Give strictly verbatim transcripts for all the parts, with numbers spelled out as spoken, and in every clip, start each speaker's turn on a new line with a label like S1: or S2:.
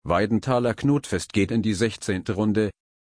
S1: Weidenthaler Knutfest geht in die sechzehnte Runde.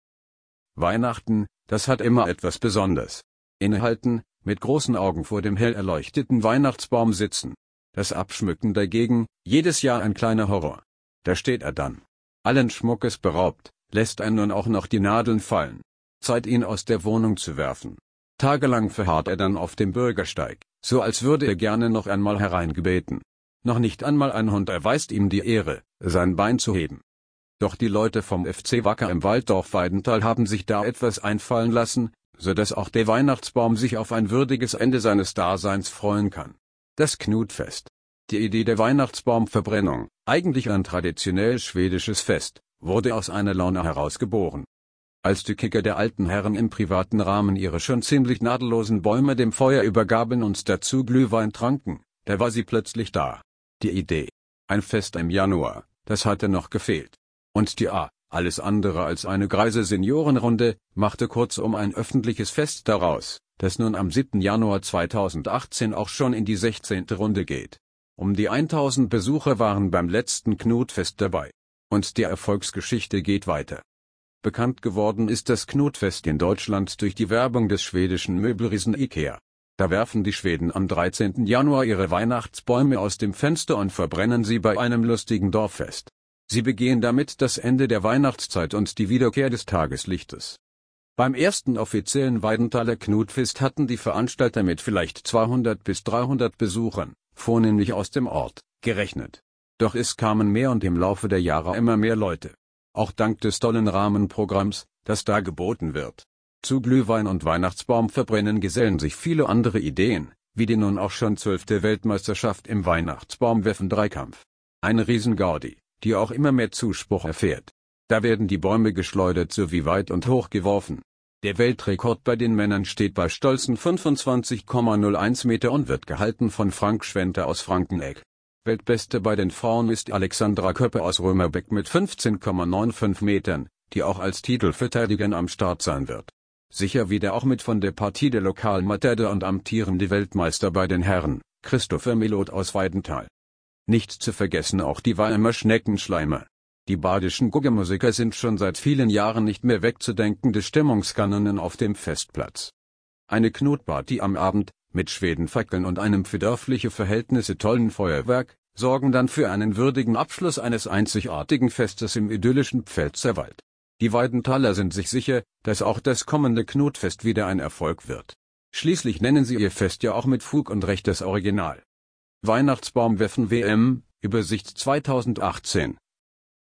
S1: Weihnachten, das hat immer etwas Besonderes. Innehalten, mit großen Augen vor dem hell erleuchteten Weihnachtsbaum sitzen. Das Abschmücken dagegen, jedes Jahr ein kleiner Horror. Da steht er dann. Allen Schmuckes beraubt, lässt er nun auch noch die Nadeln fallen. Zeit, ihn aus der Wohnung zu werfen. Tagelang verharrt er dann auf dem Bürgersteig, so als würde er gerne noch einmal hereingebeten. Noch nicht einmal ein Hund erweist ihm die Ehre, sein Bein zu heben. Doch die Leute vom F C Wacker im Walddorf Weidenthal haben sich da etwas einfallen lassen, so dass auch der Weihnachtsbaum sich auf ein würdiges Ende seines Daseins freuen kann. Das Knutfest. Die Idee der Weihnachtsbaumverbrennung, eigentlich ein traditionell schwedisches Fest, wurde aus einer Laune heraus geboren. Als die Kicker der alten Herren im privaten Rahmen ihre schon ziemlich nadellosen Bäume dem Feuer übergaben und dazu Glühwein tranken, da war sie plötzlich da. Die Idee. Ein Fest im Januar, das hatte noch gefehlt. Und die A, alles andere als eine greise Seniorenrunde, machte kurzum ein öffentliches Fest daraus, das nun am siebten Januar zweitausendachtzehn auch schon in die sechzehnte Runde geht. Um die tausend Besucher waren beim letzten Knutfest dabei. Und die Erfolgsgeschichte geht weiter. Bekannt geworden ist das Knutfest in Deutschland durch die Werbung des schwedischen Möbelriesen IKEA. Da werfen die Schweden am dreizehnten Januar ihre Weihnachtsbäume aus dem Fenster und verbrennen sie bei einem lustigen Dorffest. Sie begehen damit das Ende der Weihnachtszeit und die Wiederkehr des Tageslichtes. Beim ersten offiziellen Weidenthaler Knutfest hatten die Veranstalter mit vielleicht zweihundert bis dreihundert Besuchern, vornehmlich aus dem Ort, gerechnet. Doch es kamen mehr und im Laufe der Jahre immer mehr Leute. Auch dank des tollen Rahmenprogramms, das da geboten wird. Zu Glühwein und Weihnachtsbaumverbrennen gesellen sich viele andere Ideen, wie die nun auch schon zwölfte Weltmeisterschaft im Weihnachtsbaumwerfen-Dreikampf. Eine Riesengaudi, die auch immer mehr Zuspruch erfährt. Da werden die Bäume geschleudert sowie weit und hoch geworfen. Der Weltrekord bei den Männern steht bei stolzen fünfundzwanzig Komma null eins Meter und wird gehalten von Frank Schwenter aus Frankenegg. Weltbeste bei den Frauen ist Alexandra Köppe aus Römerbeck mit fünfzehn Komma fünfundneunzig Metern, die auch als Titelverteidigerin am Start sein wird. Sicher wieder auch mit von der Partie der Lokalmatador und amtierende Weltmeister bei den Herren, Christopher Milot aus Weidenthal. Nicht zu vergessen auch die Weimer Schneckenschleimer. Die badischen Guggemusiker sind schon seit vielen Jahren nicht mehr wegzudenkende Stimmungskanonen auf dem Festplatz. Eine Knutparty am Abend, mit Schwedenfackeln und einem für dörfliche Verhältnisse tollen Feuerwerk, sorgen dann für einen würdigen Abschluss eines einzigartigen Festes im idyllischen Pfälzerwald. Die Weidenthaler sind sich sicher, dass auch das kommende Knutfest wieder ein Erfolg wird. Schließlich nennen sie ihr Fest ja auch mit Fug und Recht das Original. Weihnachtsbaumwerfen W M, Übersicht zweitausendachtzehn.